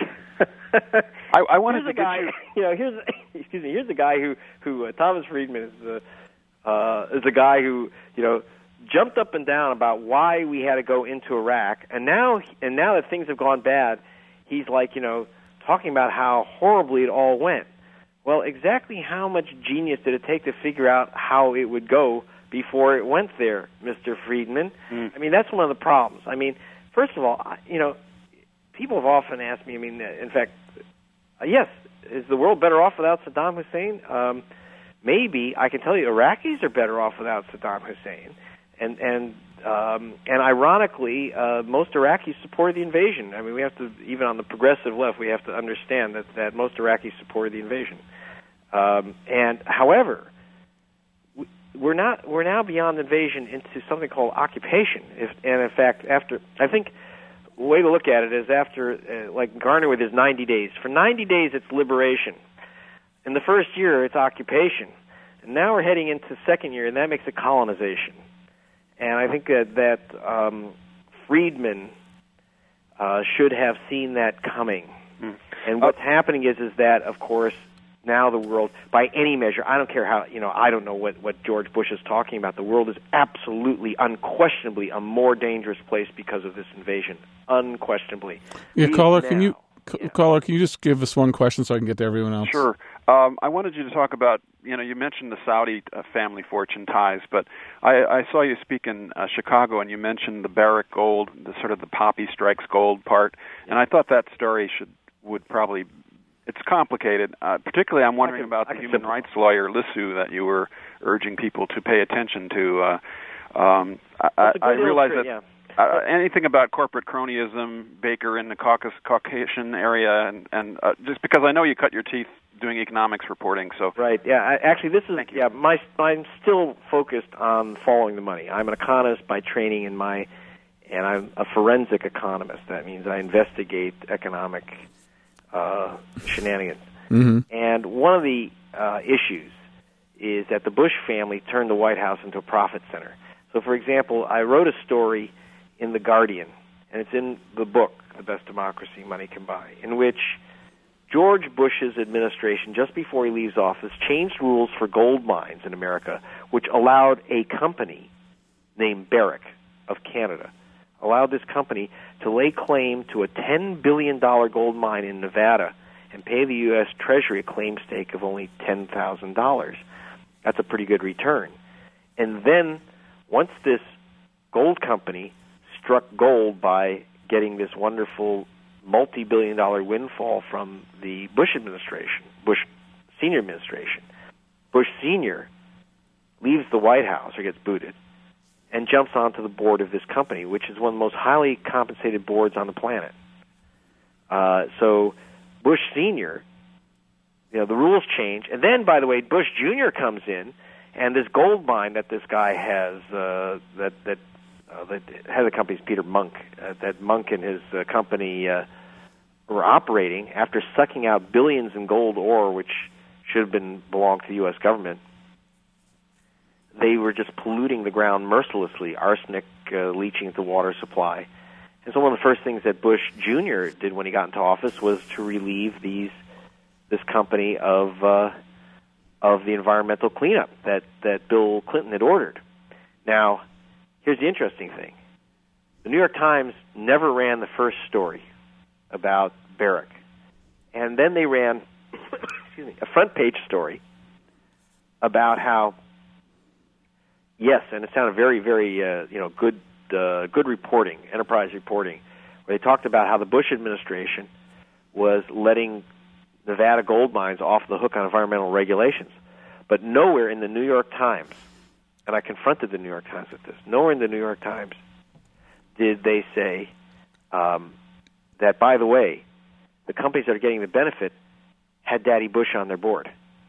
I, I wanted here's to a guy, get you... you know, here's, excuse me, here's a guy who, who uh, Thomas Friedman is, uh, uh, is a guy who, you know, jumped up and down about why we had to go into Iraq, and now, and now that things have gone bad, he's like, you know, talking about how horribly it all went. Well, exactly how much genius did it take to figure out how it would go before it went there, Mister Friedman? Mm. I mean, that's one of the problems. I mean, first of all, you know, people have often asked me, I mean, in fact, uh, yes, is the world better off without Saddam Hussein? Um, maybe. I can tell you Iraqis are better off without Saddam Hussein. And, and, um, and ironically, uh, most Iraqis supported the invasion. I mean, we have to, even on the progressive left, we have to understand that, that most Iraqis supported the invasion. Um, and however, we're not we're now beyond invasion into something called occupation. If, and in fact, after I think the way to look at it is after uh, like Garner with his ninety days. For ninety days, it's liberation. In the first year, it's occupation. And now we're heading into second year, and that makes it colonization. And I think that that um, Friedman uh, should have seen that coming. Mm. And what's uh, happening is is that, of course, now the world, by any measure, I don't care how, you know, I don't know what, what George Bush is talking about. The world is absolutely, unquestionably a more dangerous place because of this invasion. Unquestionably. Yeah, These caller, now, can you, yeah. caller, can you just give us one question so I can get to everyone else? Sure. Um, I wanted you to talk about, you know, you mentioned the Saudi uh, family fortune ties, but I, I saw you speak in uh, Chicago, and you mentioned the Barrick gold, the sort of the poppy strikes gold part, and I thought that story should would probably. It's complicated. Uh, particularly, I'm wondering can, about I the can human rights lawyer, Lissu, that you were urging people to pay attention to. Uh, um, I, I realize that yeah. uh, anything about corporate cronyism, Baker in the Caucasus, Caucasian area, and, and uh, just because I know you cut your teeth doing economics reporting. So Right, yeah. I, actually, this is, yeah, my, I'm still focused on following the money. I'm an economist by training, in my, and I'm a forensic economist. That means I investigate economic Uh, shenanigans. Mm-hmm. And one of the uh, issues is that the Bush family turned the White House into a profit center. So, for example, I wrote a story in The Guardian, and it's in the book, The Best Democracy Money Can Buy, in which George Bush's administration, just before he leaves office, changed rules for gold mines in America, which allowed a company named Barrick of Canada allowed this company to lay claim to a ten billion dollars gold mine in Nevada and pay the U S Treasury a claim stake of only ten thousand dollars. That's a pretty good return. And then once this gold company struck gold by getting this wonderful multi-billion dollar windfall from the Bush administration, Bush senior administration, Bush Senior leaves the White House or gets booted and jumps onto the board of this company, which is one of the most highly compensated boards on the planet. Uh, so Bush Senior, you know, the rules change. And then, by the way, Bush Junior comes in, and this gold mine that this guy has, uh, that that uh, the head of the company is Peter Monk, uh, that Monk and his uh, company uh, were operating after sucking out billions in gold ore, which should have been belonged to the U S government. They were just polluting the ground mercilessly, arsenic uh, leaching into the water supply. And so one of the first things that Bush Junior did when he got into office was to relieve these this company of uh, of the environmental cleanup that, that Bill Clinton had ordered. Now, here's the interesting thing. The New York Times never ran the first story about Barrick. And then they ran excuse me, a front-page story about how yes, and it sounded very, very, uh, you know, good, uh, good reporting, enterprise reporting, where they talked about how the Bush administration was letting Nevada gold mines off the hook on environmental regulations. But nowhere in the New York Times, and I confronted the New York Times with this, nowhere in the New York Times did they say um, that, by the way, the companies that are getting the benefit had Daddy Bush on their board.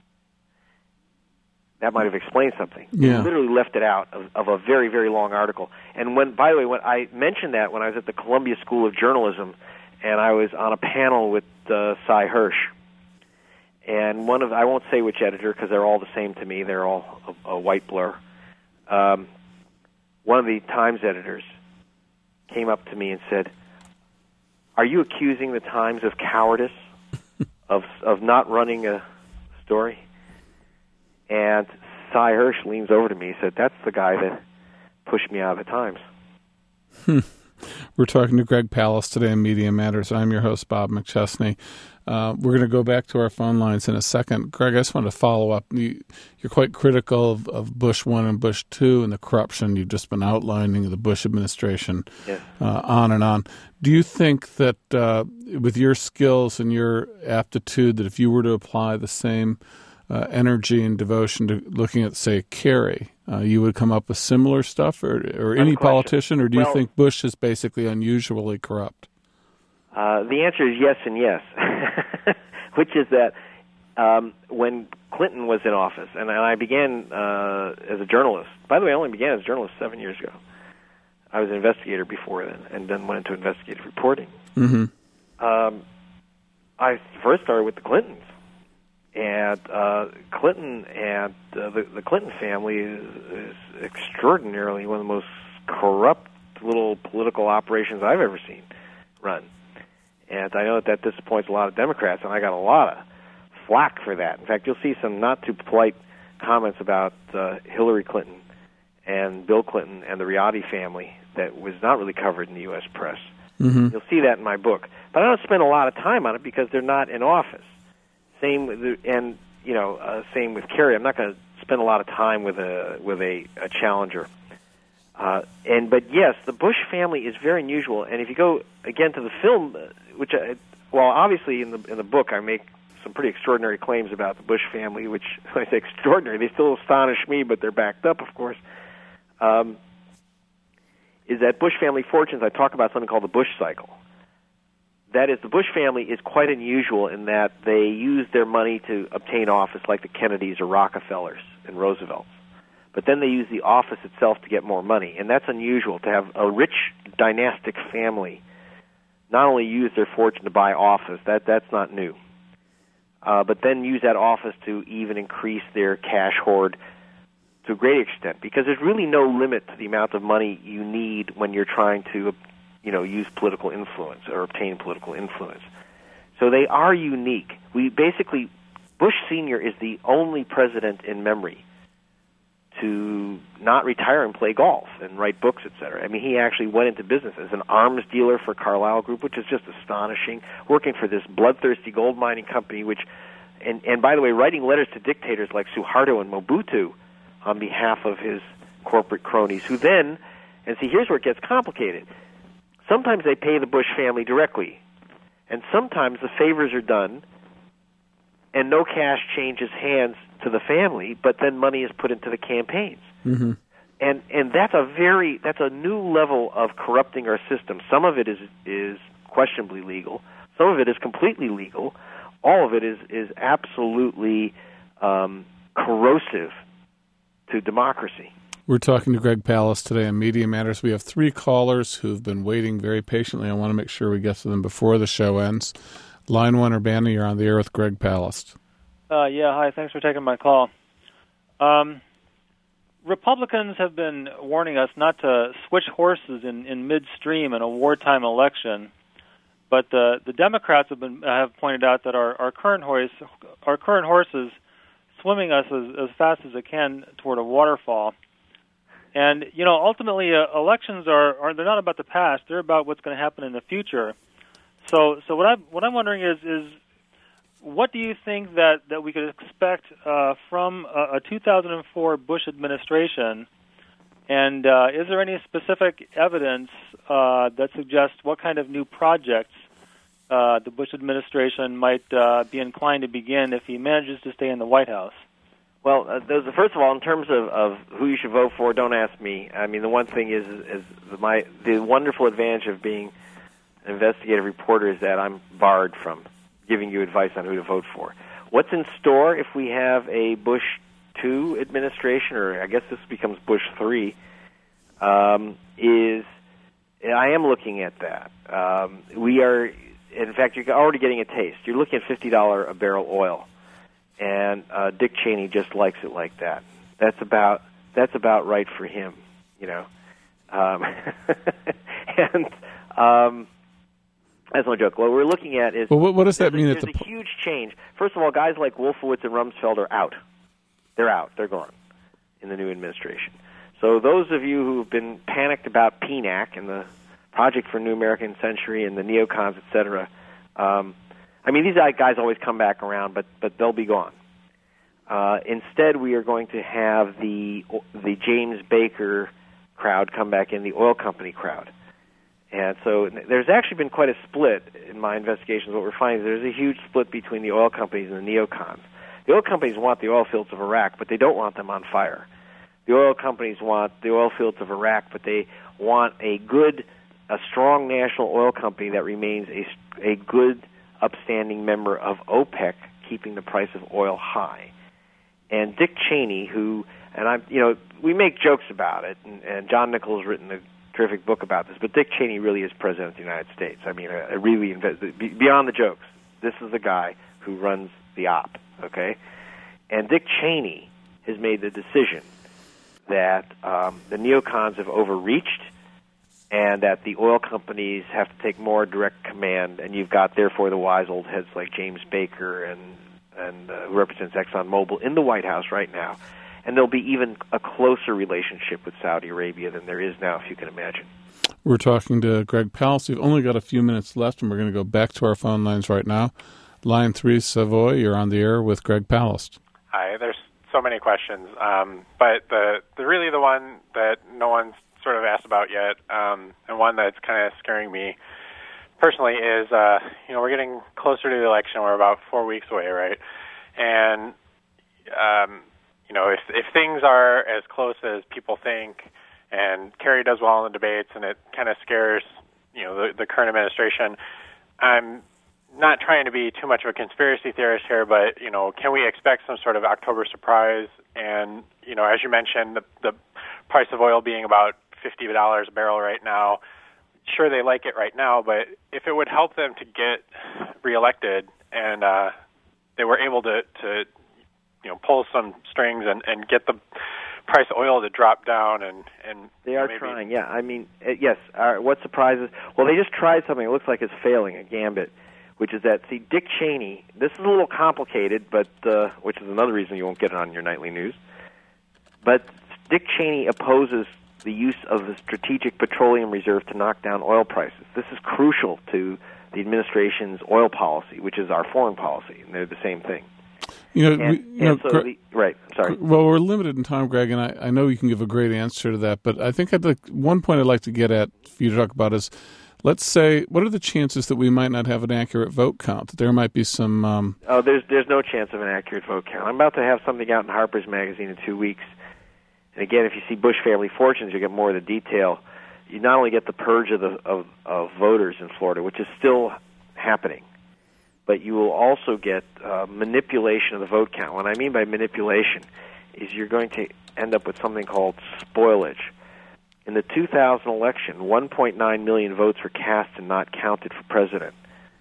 That might have explained something. Yeah. They literally left it out of, of a very, very long article. And when, by the way, when I mentioned that when I was at the Columbia School of Journalism, and I was on a panel with uh, Cy Hirsch, and one of I won't say which editor because they're all the same to me. They're all a, a white blur. Um, one of the Times editors came up to me and said, "Are you accusing the Times of cowardice, of of not running a story?" And Cy Hirsch leans over to me and said, "That's the guy that pushed me out of the Times." Hmm. We're talking to Greg Palast today on Media Matters. I'm your host, Bob McChesney. Uh, we're going to go back to our phone lines in a second. Greg, I just want to follow up. You, you're quite critical of, of Bush one and Bush two and the corruption you've just been outlining of the Bush administration, yes. uh, on and on. Do you think that uh, with your skills and your aptitude that if you were to apply the same uh, energy and devotion to looking at, say, Kerry, uh, you would come up with similar stuff, or, or any politician, or do you well, think Bush is basically unusually corrupt? Uh, the answer is yes and yes, which is that um, when Clinton was in office, and, and I began uh, as a journalist. By the way, I only began as a journalist seven years ago. I was an investigator before then, and then went into investigative reporting. Mm-hmm. Um, I first started with the Clintons. And uh, Clinton and uh, the, the Clinton family is, is extraordinarily one of the most corrupt little political operations I've ever seen run. And I know that that disappoints a lot of Democrats, and I got a lot of flack for that. In fact, you'll see some not too polite comments about uh, Hillary Clinton and Bill Clinton and the Riotti family that was not really covered in the U S press. Mm-hmm. You'll see that in my book. But I don't spend a lot of time on it because they're not in office. Same with the, and you know, uh, same with Kerry. I'm not going to spend a lot of time with a with a, a challenger. Uh, and but yes, the Bush family is very unusual. And if you go again to the film, which I, well, obviously in the in the book I make some pretty extraordinary claims about the Bush family, which when I say extraordinary, they still astonish me, but they're backed up, of course. Um, is that Bush family fortunes? I talk about something called the Bush cycle. That is, the Bush family is quite unusual in that they use their money to obtain office like the Kennedys or Rockefellers and Roosevelts. But then they use the office itself to get more money. And that's unusual, to have a rich dynastic family not only use their fortune to buy office, that that's not new, uh, but then use that office to even increase their cash hoard to a great extent. Because there's really no limit to the amount of money you need when you're trying to you know, use political influence or obtain political influence. So they are unique. We basically, Bush Senior is the only president in memory to not retire and play golf and write books, et cetera. I mean, he actually went into business as an arms dealer for Carlyle Group, which is just astonishing, working for this bloodthirsty gold mining company, which, and, and by the way, writing letters to dictators like Suharto and Mobutu on behalf of his corporate cronies, who then, and see, here's where it gets complicated. Sometimes they pay the Bush family directly, and sometimes the favors are done, and no cash changes hands to the family, but then money is put into the campaigns. Mm-hmm. And and that's a very that's a new level of corrupting our system. Some of it is is questionably legal. Some of it is completely legal. All of it is is absolutely um, corrosive to democracy. We're talking to Greg Palast today on Media Matters. We have three callers who've been waiting very patiently. I want to make sure we get to them before the show ends. Line one, Urbana, you're on the air with Greg Palast. Uh, yeah, hi. Thanks for taking my call. Um, Republicans have been warning us not to switch horses in, in midstream in a wartime election, but the the Democrats have been have pointed out that our, our current horse our current horse is swimming us as, as fast as it can toward a waterfall. And, you know, ultimately, uh, elections are, are, they're not about the past. They're about what's going to happen in the future. So so what, I, what I'm wondering is, is what do you think that, that we could expect uh, from a, a two thousand four Bush administration? And uh, is there any specific evidence uh, that suggests what kind of new projects uh, the Bush administration might uh, be inclined to begin if he manages to stay in the White House? Well, uh, those, first of all, in terms of, of who you should vote for, don't ask me. I mean, the one thing is, is my the wonderful advantage of being an investigative reporter is that I'm barred from giving you advice on who to vote for. What's in store if we have a Bush two administration, or I guess this becomes Bush three, um, is I am looking at that. Um, we are, in fact, you're already getting a taste. You're looking at fifty dollars a barrel oil, and uh, Dick Cheney just likes it like that. That's about that's about right for him, you know. Um, and um, that's no joke. What we're looking at is well, what, what does that mean? A, at there's the a huge change. First of all, guys like Wolfowitz and Rumsfeld are out. They're out. They're gone in the new administration. So those of you who've been panicked about P N A C and the Project for New American Century and the neocons, et cetera, um, I mean, these guys always come back around, but but they'll be gone. Uh, instead, we are going to have the the James Baker crowd come back in, the oil company crowd. And so there's actually been quite a split in my investigations. What we're finding is there's a huge split between the oil companies and the neocons. The oil companies want the oil fields of Iraq, but they don't want them on fire. The oil companies want the oil fields of Iraq, but they want a good, a strong national oil company that remains a, a good, upstanding member of OPEC, keeping the price of oil high. And Dick Cheney, who, and I'm, you know, we make jokes about it, and, and John Nichols has written a terrific book about this, but Dick Cheney really is president of the United States. I mean, I, I really invest, beyond the jokes, this is the guy who runs the op, okay? And Dick Cheney has made the decision that um, the neocons have overreached and that the oil companies have to take more direct command, and you've got, therefore, the wise old heads like James Baker and, and uh, who represents ExxonMobil in the White House right now. And there'll be even a closer relationship with Saudi Arabia than there is now, if you can imagine. We're talking to Greg Palast. We've only got a few minutes left, and we're going to go back to our phone lines right now. Line three, Savoy, you're on the air with Greg Palast. Hi, there's so many questions, um, but the, the really the one that no one's sort of asked about yet, um, and one that's kind of scaring me personally is, uh, you know, we're getting closer to the election. We're about four weeks away, right? And, um, you know, if if things are as close as people think, and Kerry does well in the debates, and it kind of scares, you know, the, the current administration, I'm not trying to be too much of a conspiracy theorist here, but, you know, can we expect some sort of October surprise? And, you know, as you mentioned, the, the price of oil being about fifty dollars a barrel right now, sure, they like it right now, but if it would help them to get reelected and uh, they were able to, to, you know, pull some strings and, and get the price of oil to drop down, and, and they are maybe trying, yeah. I mean, uh, yes. Uh, what surprises? Well, they just tried something. It looks like it's failing, a gambit, which is that, see, Dick Cheney, this is a little complicated, but uh, which is another reason you won't get it on your nightly news, but Dick Cheney opposes the use of the Strategic Petroleum Reserve to knock down oil prices. This is crucial to the administration's oil policy, which is our foreign policy, and they're the same thing. You know, and, we, you know so Greg, the, right, sorry. Well, we're limited in time, Greg, and I, I know you can give a great answer to that, but I think I'd like, one point I'd like to get at for you to talk about is, let's say, what are the chances that we might not have an accurate vote count, that there might be some... Um... Oh, there's there's no chance of an accurate vote count. I'm about to have something out in Harper's Magazine in two weeks. And again, if you see Bush Family Fortunes, you get more of the detail. You not only get the purge of, the, of, of voters in Florida, which is still happening, but you will also get uh, manipulation of the vote count. What I mean by manipulation is you're going to end up with something called spoilage. In the two thousand election, one point nine million votes were cast and not counted for president.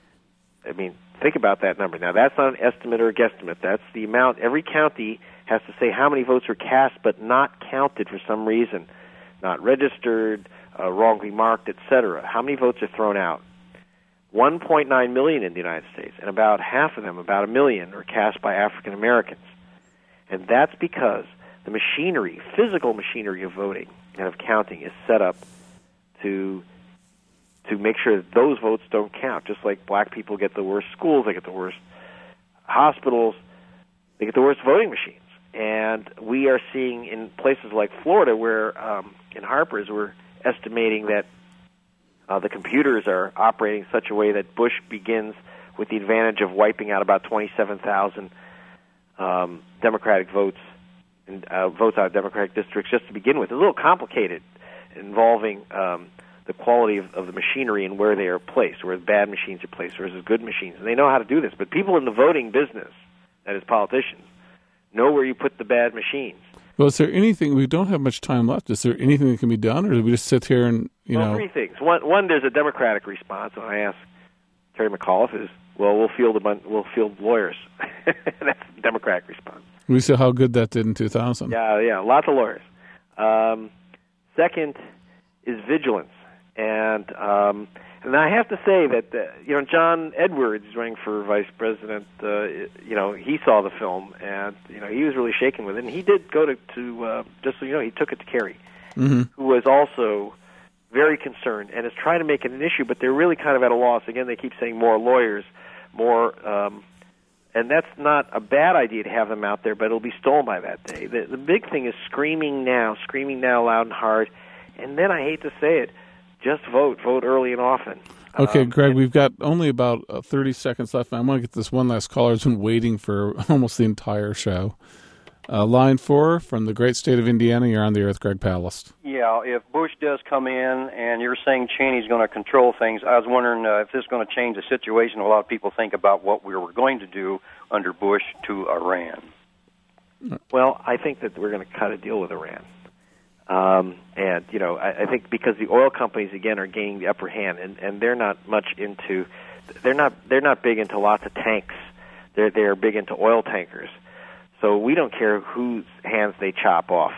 I mean, think about that number. Now, that's not an estimate or a guesstimate. That's the amount. Every county has to say how many votes were cast but not counted for some reason, not registered, uh, wrongly marked, et cetera. How many votes are thrown out? one point nine million in the United States, and about half of them, about a million, are cast by African Americans. And that's because the machinery, physical machinery of voting and of counting is set up to to make sure that those votes don't count. Just like black people get the worst schools, they get the worst hospitals, they get the worst voting machines. And we are seeing in places like Florida, where um, in Harper's we're estimating that uh, the computers are operating in such a way that Bush begins with the advantage of wiping out about twenty-seven thousand um, Democratic votes and uh, votes out of Democratic districts just to begin with. It's a little complicated, involving um, the the quality of, of the machinery and where they are placed, where bad machines are placed versus good machines. And they know how to do this. But people in the voting business, that is politicians, know where you put the bad machines. Well, is there anything, we don't have much time left, is there anything that can be done, or do we just sit here and, you well, know? Three things. One, one, there's a Democratic response. When I asked Terry McAuliffe, is, well, we'll field a bunch, we'll field lawyers. That's the Democratic response. We saw how good that did in two thousand. Yeah, yeah, lots of lawyers. Um, second is vigilance. And um, and I have to say that, uh, you know, John Edwards running for vice president, uh, you know, he saw the film, and, you know, he was really shaken with it. And he did go to, to uh, just so you know, he took it to Kerry, mm-hmm. who was also very concerned and is trying to make it an issue, but they're really kind of at a loss. Again, they keep saying more lawyers, more, um, and that's not a bad idea to have them out there, but it'll be stolen by that day. The, the big thing is screaming now, screaming now loud and hard, and then I hate to say it, just vote. Vote early and often. Okay, um, Greg, and, we've got only about uh, thirty seconds left. I want to get this one last caller who's been waiting for almost the entire show. Uh, line four from the great state of Indiana. You're on the air with Greg Palast. Yeah, if Bush does come in and you're saying Cheney's going to control things, I was wondering uh, if this is going to change the situation. A lot of people think about what we were going to do under Bush to Iran. Well, I think that we're going to cut a deal with Iran. Um, and, you know, I, I think because the oil companies, again, are gaining the upper hand, and, and they're not much into, they're not they're not big into lots of tanks. They're, they're big into oil tankers. So we don't care whose hands they chop off.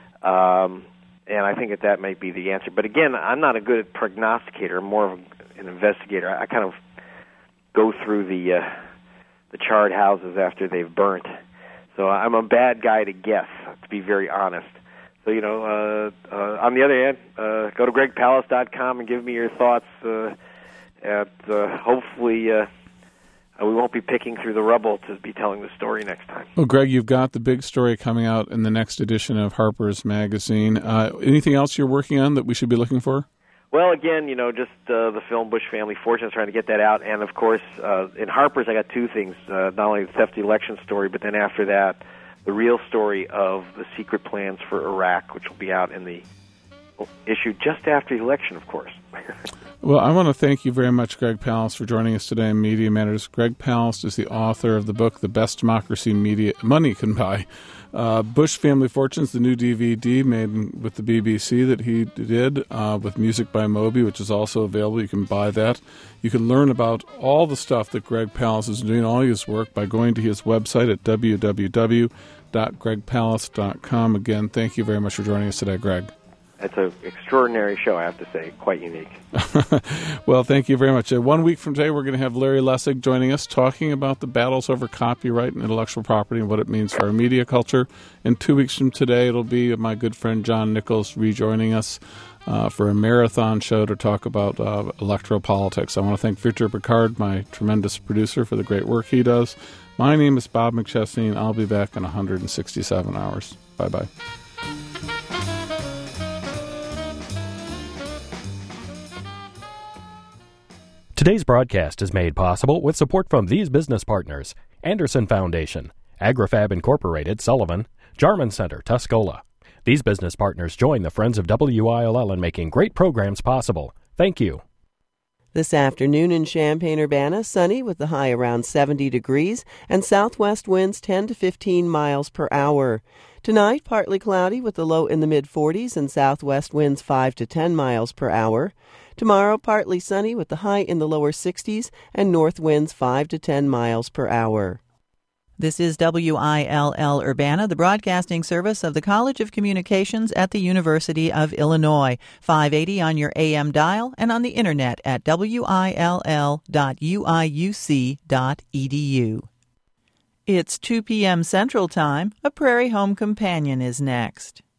Um, and I think that that might be the answer. But, again, I'm not a good prognosticator. I'm more of an investigator. I, I kind of go through the, uh, the charred houses after they've burnt. So I'm a bad guy to guess, to be very honest. So, you know, uh, uh, on the other hand, uh, go to greg palast dot com and give me your thoughts. Uh, at, uh, hopefully uh, we won't be picking through the rubble to be telling the story next time. Well, Greg, you've got the big story coming out in the next edition of Harper's Magazine. Uh, anything else you're working on that we should be looking for? Well, again, you know, just uh, the film Bush Family Fortunes, trying to get that out. And, of course, uh, in Harper's I got two things, uh, not only the theft election story, but then after that, the real story of the secret plans for Iraq, which will be out in the issue just after the election, of course. Well, I want to thank you very much, Greg Palast, for joining us today on Media Matters. Greg Palast is the author of the book, The Best Democracy Media Money Can Buy. Uh, Bush Family Fortunes, the new D V D made with the B B C that he did, uh, with music by Moby, which is also available. You can buy that. You can learn about all the stuff that Greg Palast is doing, all his work, by going to his website at w w w dot greg palast dot com. Again, thank you very much for joining us today, Greg. It's an extraordinary show, I have to say, quite unique. Well, thank you very much. Uh, one week from today, we're going to have Larry Lessig joining us, talking about the battles over copyright and intellectual property and what it means for our media culture. And two weeks from today, it'll be my good friend John Nichols rejoining us uh, for a marathon show to talk about uh, electoral politics. I want to thank Victor Picard, my tremendous producer, for the great work he does. My name is Bob McChesney, and I'll be back in one hundred sixty-seven hours. Bye-bye. Today's broadcast is made possible with support from these business partners: Anderson Foundation, AgriFab Incorporated, Sullivan, Jarman Center, Tuscola. These business partners join the Friends of W I L L in making great programs possible. Thank you. This afternoon in Champaign-Urbana, sunny with the high around seventy degrees and southwest winds ten to fifteen miles per hour. Tonight, partly cloudy with the low in the mid-forties and southwest winds five to ten miles per hour. Tomorrow, partly sunny with the high in the lower sixties and north winds five to ten miles per hour. This is W I L L Urbana, the broadcasting service of the College of Communications at the University of Illinois. five eighty on your A M dial and on the internet at w i l l dot u i u c dot e d u. It's two p.m. Central Time. A Prairie Home Companion is next.